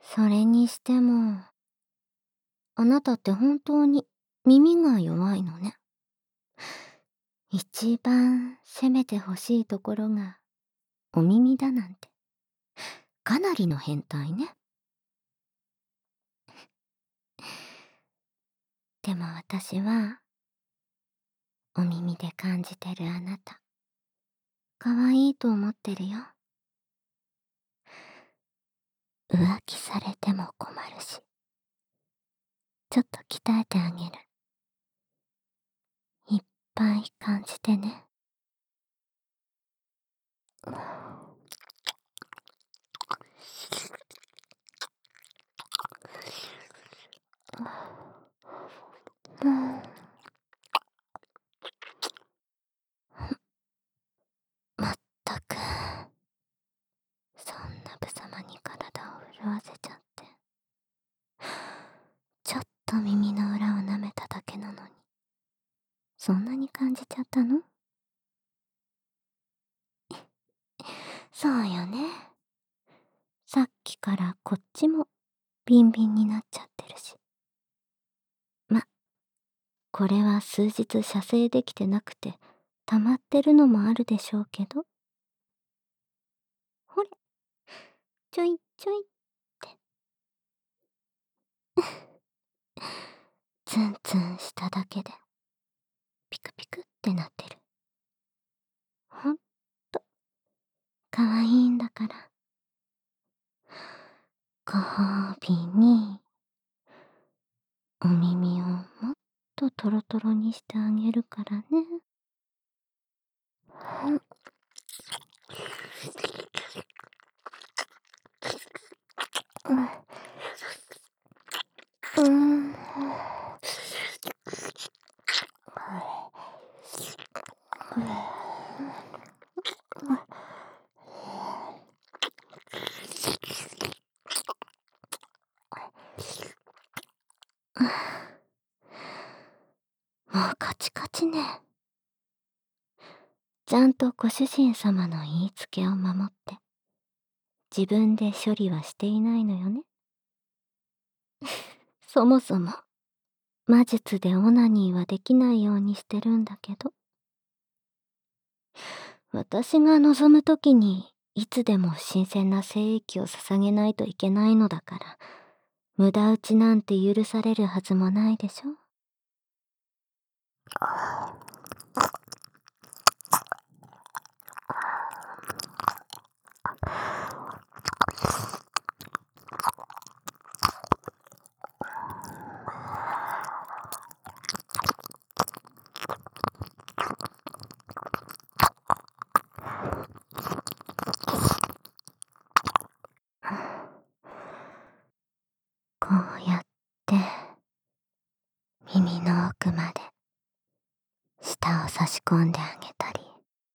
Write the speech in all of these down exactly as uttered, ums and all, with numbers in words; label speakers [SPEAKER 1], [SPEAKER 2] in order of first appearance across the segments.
[SPEAKER 1] それにしても、あなたって本当に耳が弱いのね。一番責めてほしいところがお耳だなんて、かなりの変態ね。でも私は、お耳で感じてるあなた、可愛いと思ってるよ。浮気されても困るし、ちょっと鍛えてあげる。いっぱい感じてね。うん。まったく、そんな無様に体を潤わせちゃって。ちょっと耳の裏を舐めただけなのに、そんなに感じちゃったの？そうよね。さっきからこっちもビンビンになっちゃってるし。ま、これは数日射精できてなくて溜まってるのもあるでしょうけど。ほれ、ちょいちょいって。ツンツンしただけでピクピクってなってる。ほんとかわいいんだから。ご褒美にお耳をもっとトロトロにしてあげるからね。うん。うん。もうカチカチね。ちゃんとご主人様の言いつけを守って、自分で処理はしていないのよね。そもそも、魔術でオナニーはできないようにしてるんだけど。私が望むときに、いつでも新鮮な精液を捧げないといけないのだから、無駄打ちなんて許されるはずもないでしょ。こうやって耳の奥まで舌を差し込んであげたり。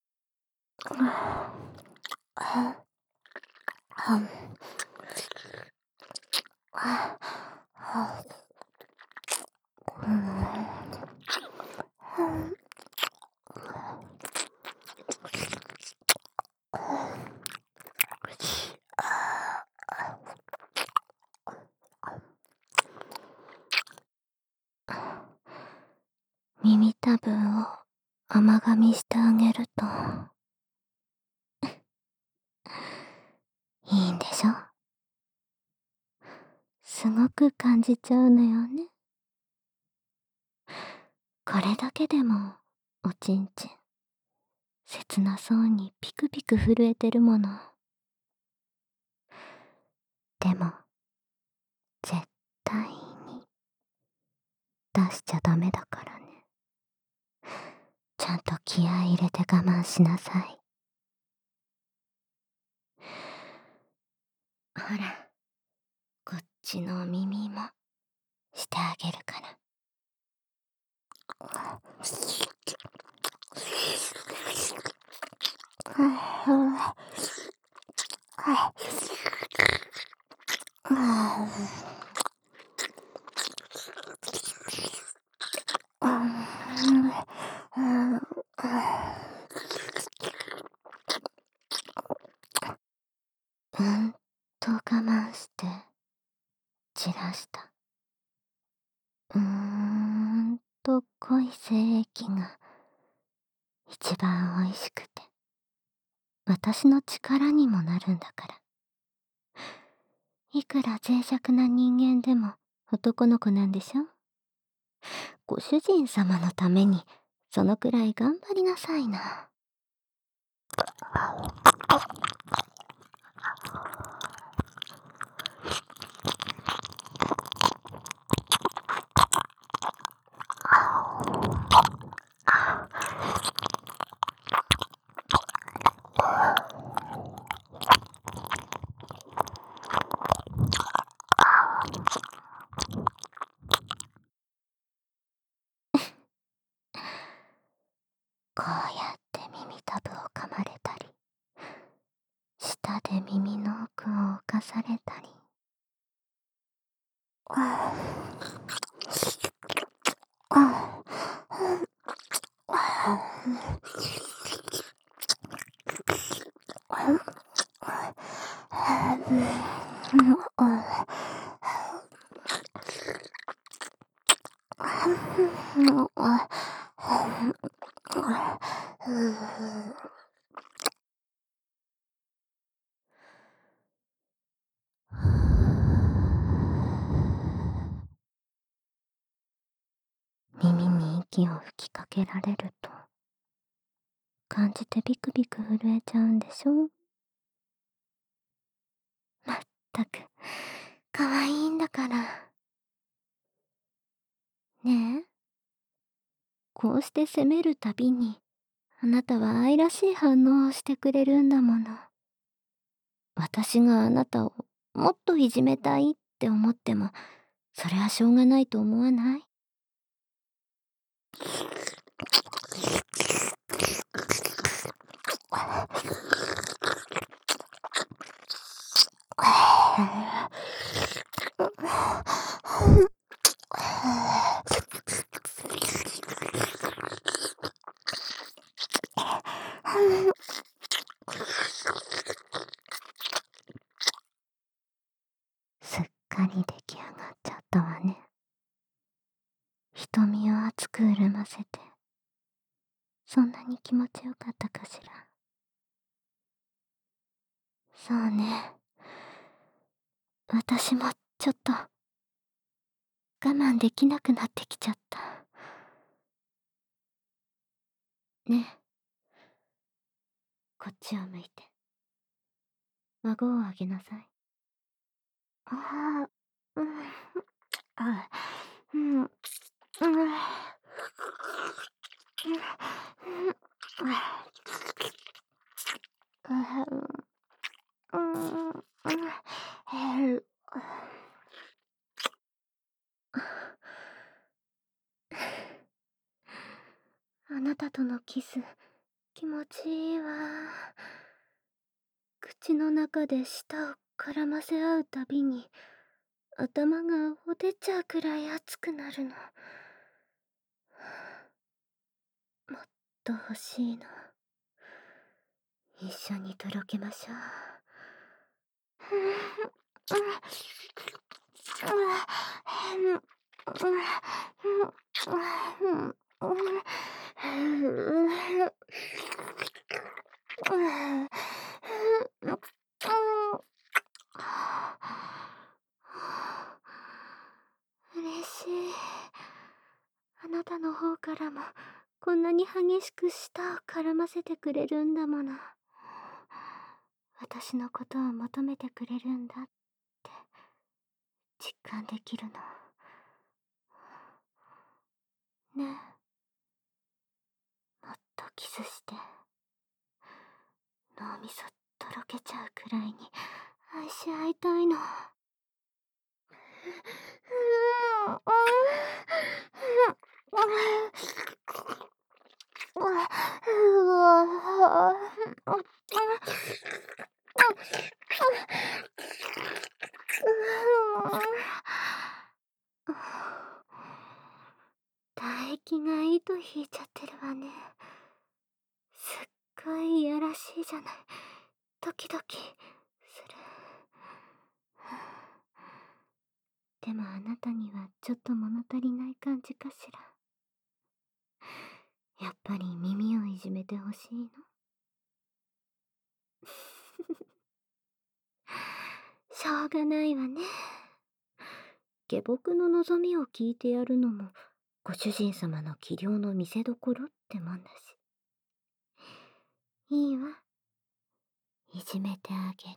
[SPEAKER 1] 耳たぶを甘噛みしてあげるといいんでしょ。すごく感じちゃうのよね。これだけでもおちんちん切なそうにピクピク震えてるもの。でも絶対に出しちゃダメだからね。ちゃんと気合い入れて我慢しなさい。ほら、こっちの耳もしてあげるから。うんと我慢して散らしたうーんと濃い精液が一番おいしくて私の力にもなるんだから。いくら脆弱な人間でも男の子なんでしょ。ご主人様のためにそのくらい頑張りなさいな。こうやって耳たぶを噛まれたり、舌で耳の奥を侵されたり。耳に息を吹きかけられると感じてビクビク震えちゃうんでしょ。まったく可愛いんだから。ねえ、こうして責めるたびにあなたは愛らしい反応をしてくれるんだもの。私があなたをもっといじめたいって思ってもそれはしょうがないと思わない？すっかり出来上がっちゃったわね。瞳を熱く潤ませてそんなに気持ちよかったかしら。そうね、私もちょっと我慢できなくなってきちゃった。ねえ、こっちを向いて顎をあげなさい。ああ、うん、あ、うん、うん、うん、あなたとのキス気持ちいいわ。口の中で舌を絡ませ合うたびに頭がほてっちゃうくらい熱くなるの。もっと欲しいの。一緒にとろけましょう。嬉しい。あなたの方からもこんなに激しく舌を絡ませてくれるんだもの。私のことを求めてくれるんだって実感できるの。ねえ、もっとキスして脳みそとろけちゃうくらいに愛し合いたいの。唾液が糸引いちゃってるわね。すっごいいやらしいじゃない。ドキドキする。 てもあなたにはちょっと物足りない感じかしら。やっぱり耳をいじめてほしいの？しょうがないわね。下僕の望みを聞いてやるのもご主人様の器量の見せどころってもんだし。いいわ。いじめてあげる。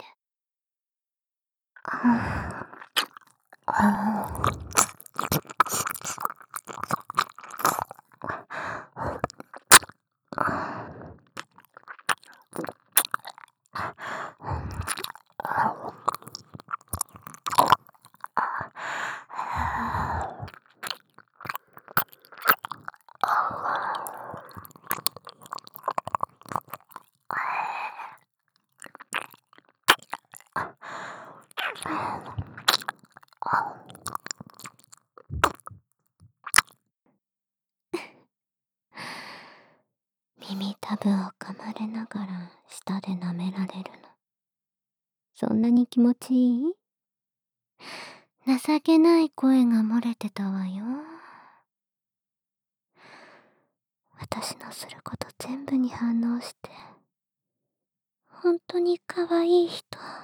[SPEAKER 1] 耳たぶを噛まれながら舌で舐められるの。そんなに気持ちいい？情けない声が漏れてたわよ。私のすること全部に反応して、本当に可愛い人。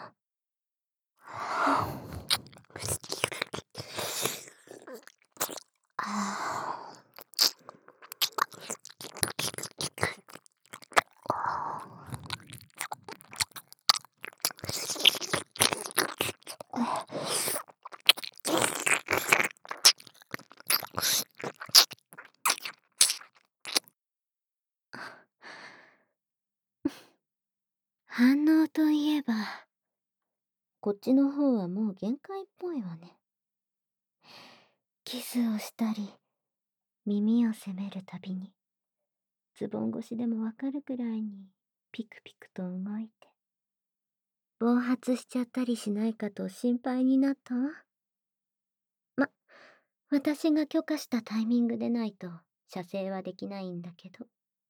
[SPEAKER 1] 反応といえば、こっちの方はもう限界っぽいわね。キスをしたり、耳を責めるたびに、ズボン越しでもわかるくらいにピクピクと動いて、暴発しちゃったりしないかと心配になったわ。ま、私が許可したタイミングでないと射精はできないんだけど。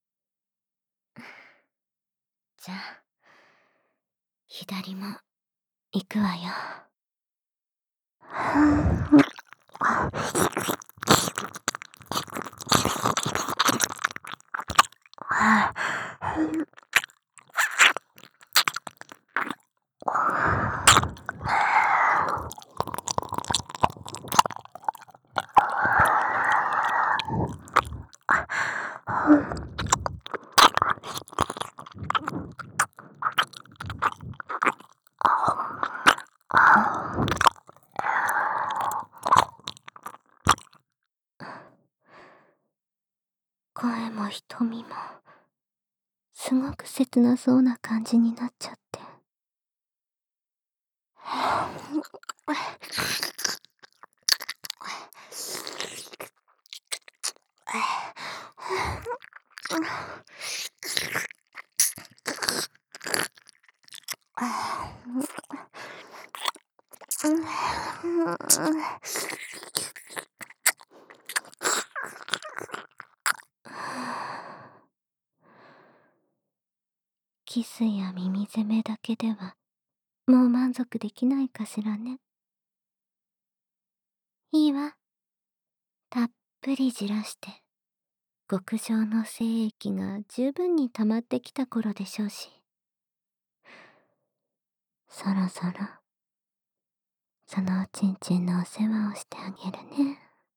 [SPEAKER 1] じゃあ、左も行くわよ。声も瞳も、すごく切なそうな感じになっちゃって。キスや耳攻めだけではもう満足できないかしらね。いいわ。たっぷりじらして、極上の精液が十分に溜まってきた頃でしょうし。そろそろ、そのおちんちんのお世話をしてあげるね。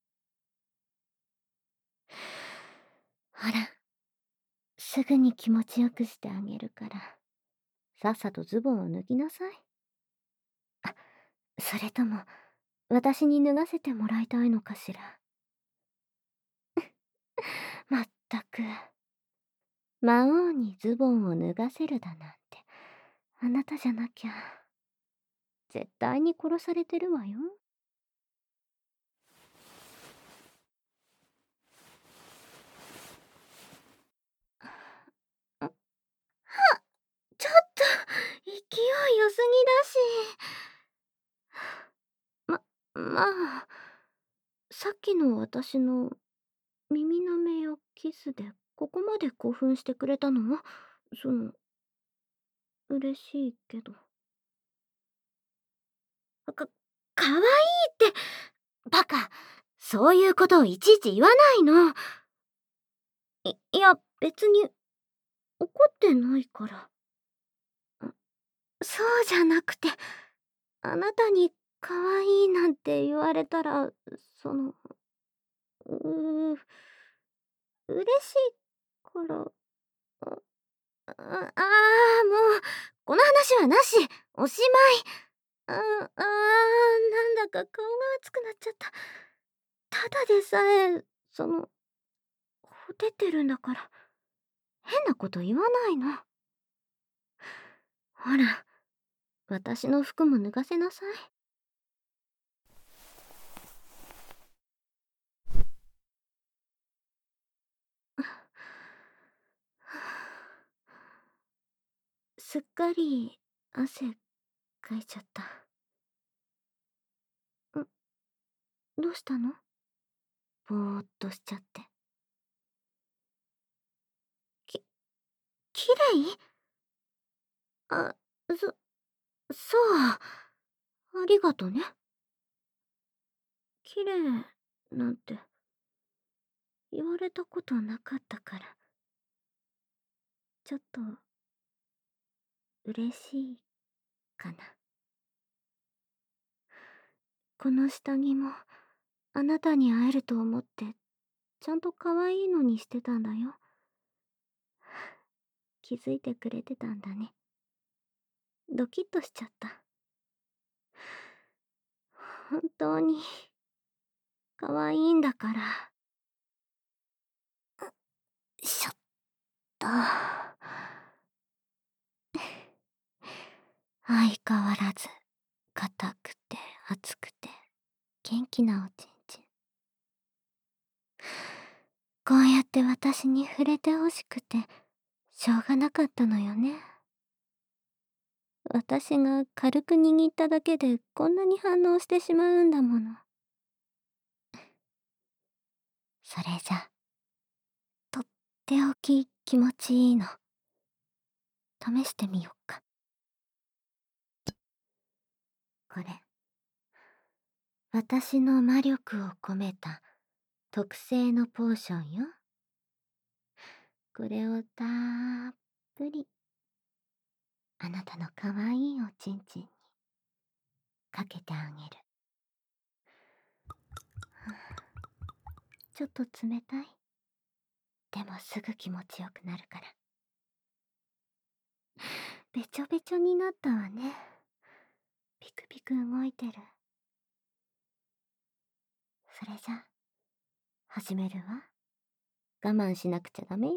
[SPEAKER 1] ほら、すぐに気持ちよくしてあげるから、さっさとズボンを脱ぎなさい。あ、それとも、私に脱がせてもらいたいのかしら。まったく。魔王にズボンを脱がせるだなんて、あなたじゃなきゃ、絶対に殺されてるわよ。はっ、ちょっと、勢い良すぎだし。ま、まあ、さっきの私の耳舐めやキスでここまで興奮してくれたの？その、嬉しいけど。か、 かわいいって。バカ、そういうことをいちいち言わないの。い、いや、別に怒ってないから。そうじゃなくて、あなたに可愛いなんて言われたら、その、うー、嬉しいから、あ、あ、ああ、もう、この話はなし。おしまい。あ、あー、なんだか顔が熱くなっちゃった。ただでさえ、その、ほてってるんだから、変なこと言わないの。ほら、私の服も脱がせなさい。すっかり汗かいちゃった。ん、どうしたの？ぼーっとしちゃって。き、きれい？あ、そ、そう。ありがとね。きれいなんて言われたことなかったから、ちょっと嬉しいかな。この下着もあなたに会えると思ってちゃんと可愛いのにしてたんだよ。気づいてくれてたんだね。ドキッとしちゃった。本当に可愛いんだから。しょっと。相変わらず硬くて熱くて元気なおちんちん。こうやって私に触れてほしくてしょうがなかったのよね。私が軽く握っただけでこんなに反応してしまうんだもの。それじゃとっておき気持ちいいの。試してみよっか。これ私の魔力を込めた特製のポーションよ。これをたっぷりあなたのかわいいおちんちんにかけてあげる。ちょっと冷たい。でもすぐ気持ちよくなるから。べちょべちょになったわね。ピクピク動いてる。それじゃ始めるわ。我慢しなくちゃダメよ。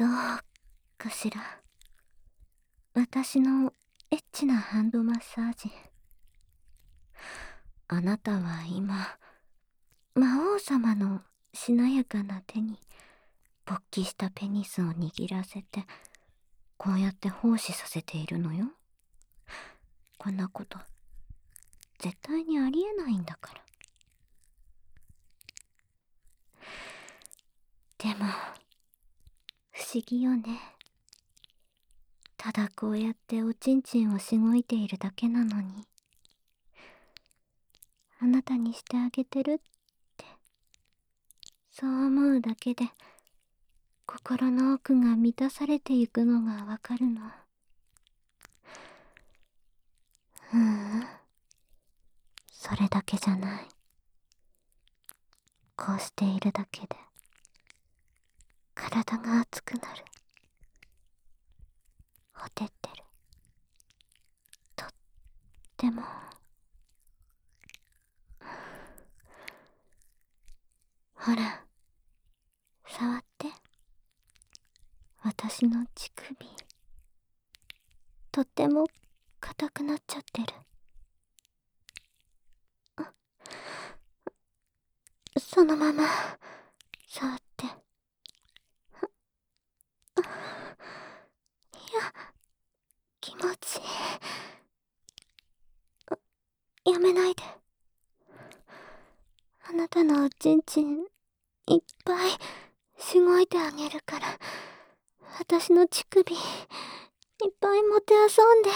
[SPEAKER 1] どうかしら。私のエッチなハンドマッサージ。あなたは今、魔王様のしなやかな手に勃起したペニスを握らせて、こうやって奉仕させているのよ。こんなこと絶対にありえないんだから。でも不思議よね。ただこうやっておちんちんをしごいているだけなのに、あなたにしてあげてるって、そう思うだけで心の奥が満たされていくのがわかるの。ううん、それだけじゃない。こうしているだけで体が熱くなる。ほてってる。とっても。ほら、触って。私の乳首。とっても硬くなっちゃってる。そのまま触って。いや、気持ちいい。やめないで。あなたのおちんちんいっぱいしごいてあげるから、私の乳首いっぱいもてあそんで。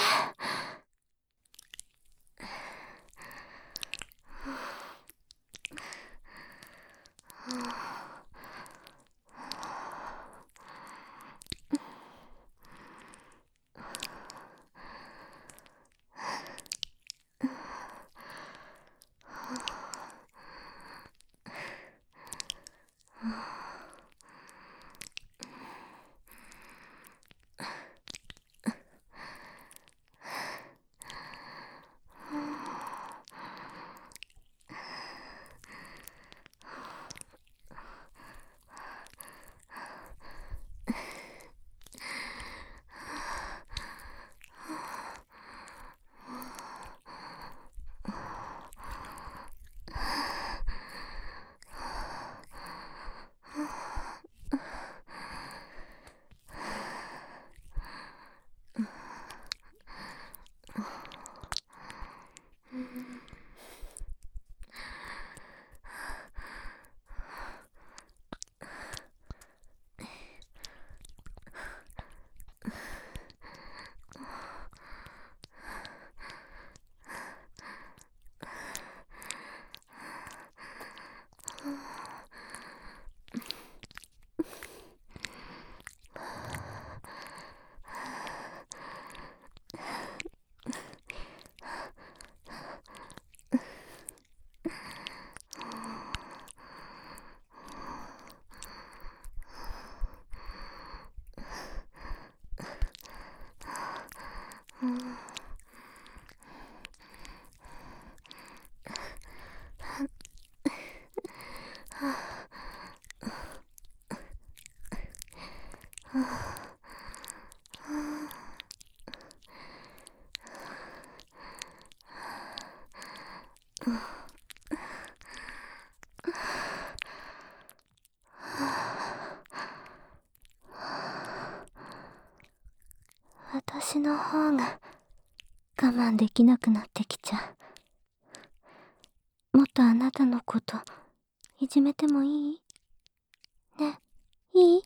[SPEAKER 1] 私の方が我慢できなくなってきちゃう。もっとあなたのこといじめてもいい？ね、いい？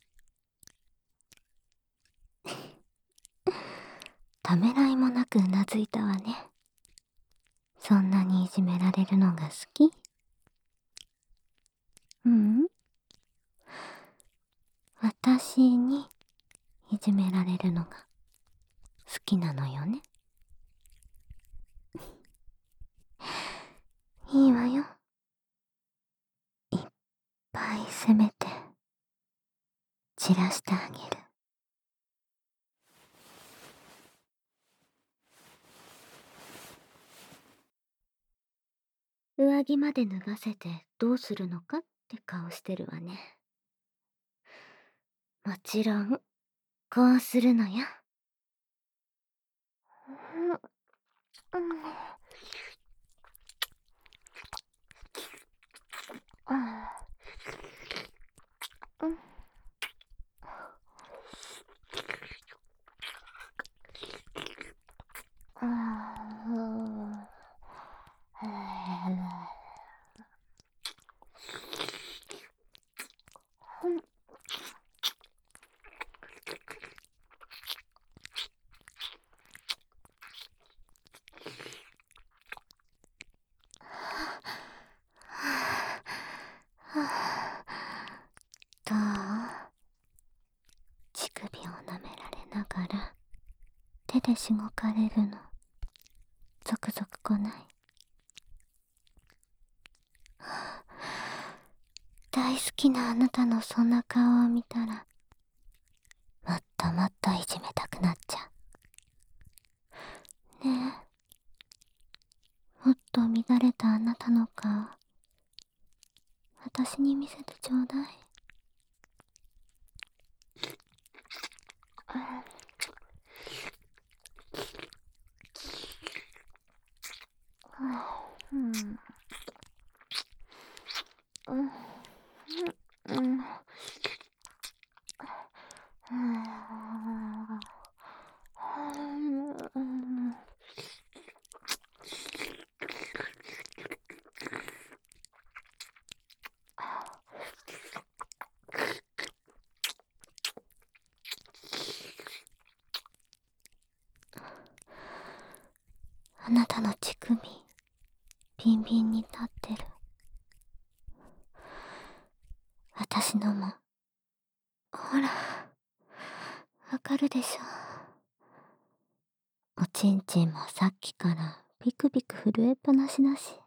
[SPEAKER 1] ためらいもなくうなずいたわね。そんなにいじめられるのが好き？うん？私にいじめられるのが好きなのよね。いいわよ。いっぱい責めて散らしてあげる。上着まで脱がせてどうするのかって顔してるわね。 もちろん、こうするのよ。うん、うん、うん。どう？乳首を舐められながら手でしごかれるのゾクゾク来ない？大好きなあなたのそんな顔を見たらもっともっといじめたくなっちゃう。ねえ、もっと乱れたあなたの顔私に見せてちょうだい。うん、うん、うん、あなたの乳首ビンビンに立ってる。私のもほらわかるでしょ。おちんちんもさっきからビクビク震えっぱなしだし、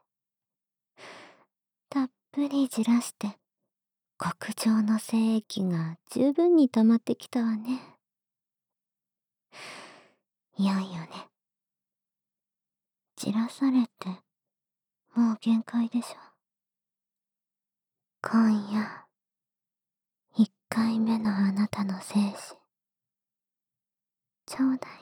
[SPEAKER 1] たっぷりじらして極上の精液が十分に溜まってきたわね。いよいよね。じらされてもう限界でしょ。今夜一回目のあなたの精子ちょうだい。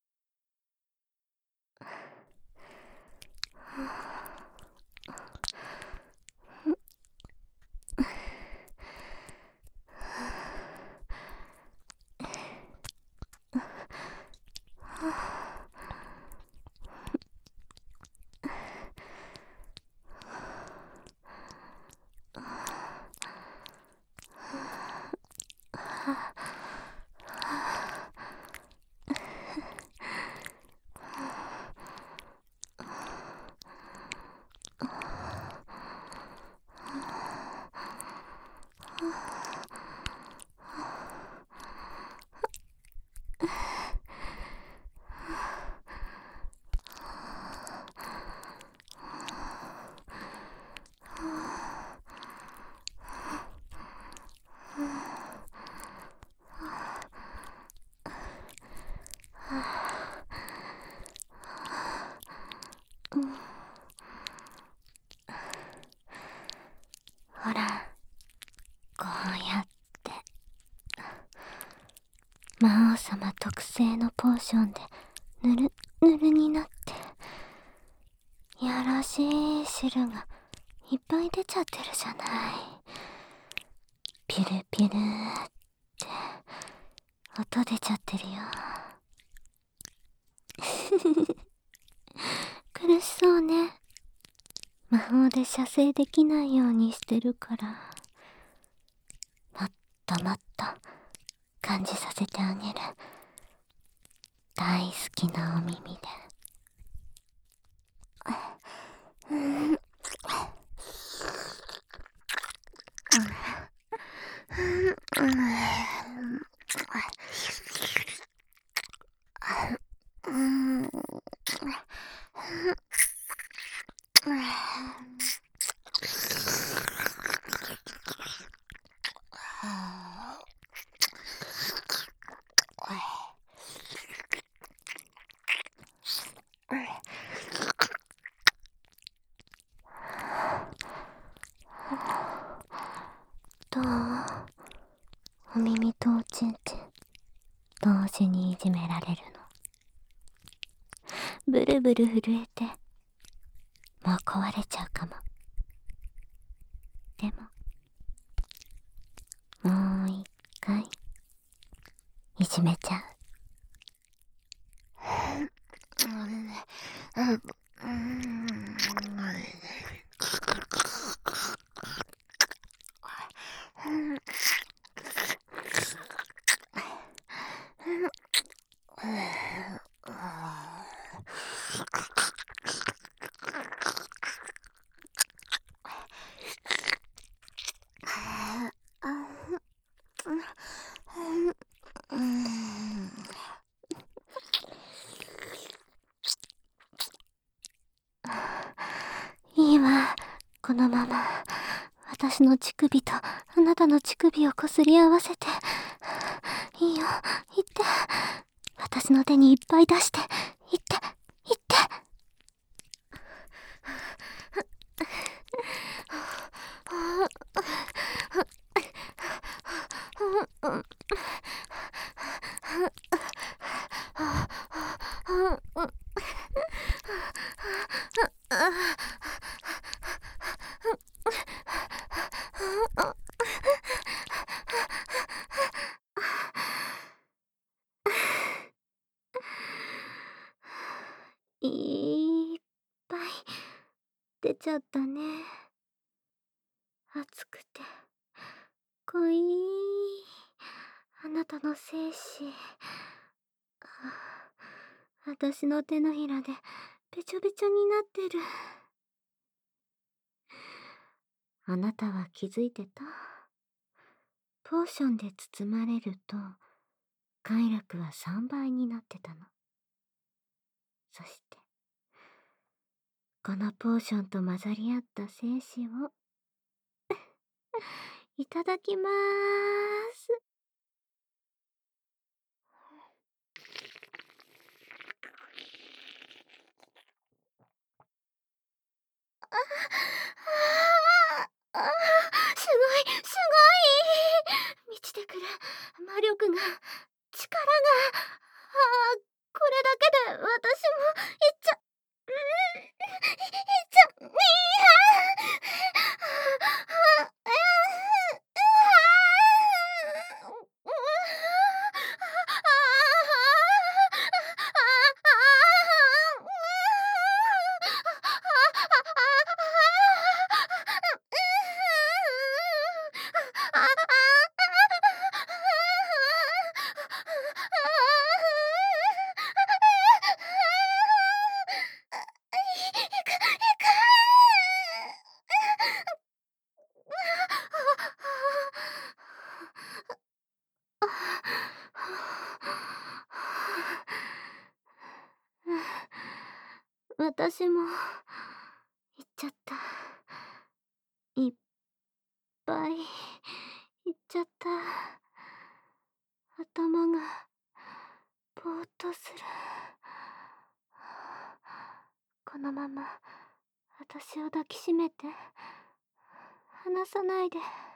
[SPEAKER 1] ほら、こうやって魔王様特製のポーションでぬるぬるになってやらしい汁がいっぱい出ちゃってるじゃない。ピュルピュルって音出ちゃってるよ。苦しそうね。魔法で射精できないようにしてるから、もっともっと感じさせてあげる。大好きなお耳で。うんどう？ お耳とおちんちん同時にいじめられるの。ブルブル震えてもう壊れちゃうかも。でももう一回いじめちゃう。いいわ、このまま私の乳首とあなたの乳首をこすり合わせて。いいよ、言って。私の手にいっぱい出して言って言って。いっぱい出ちゃったね。熱くて濃いあなたの精子。私の手のひらでべちょべちょになってる。あなたは気づいてた？ポーションで包まれると快楽はさんばいになってたの。そしてこのポーションと混ざり合った精子をいただきまーす。ああああ、すごいすごい。満ちてくる魔力が、力が。ああ、これだけで私もいっちゃうんいっちゃいやあ私も行っちゃった。いっぱい行っちゃった。頭がぼーっとする。このまま私を抱きしめて離さないで。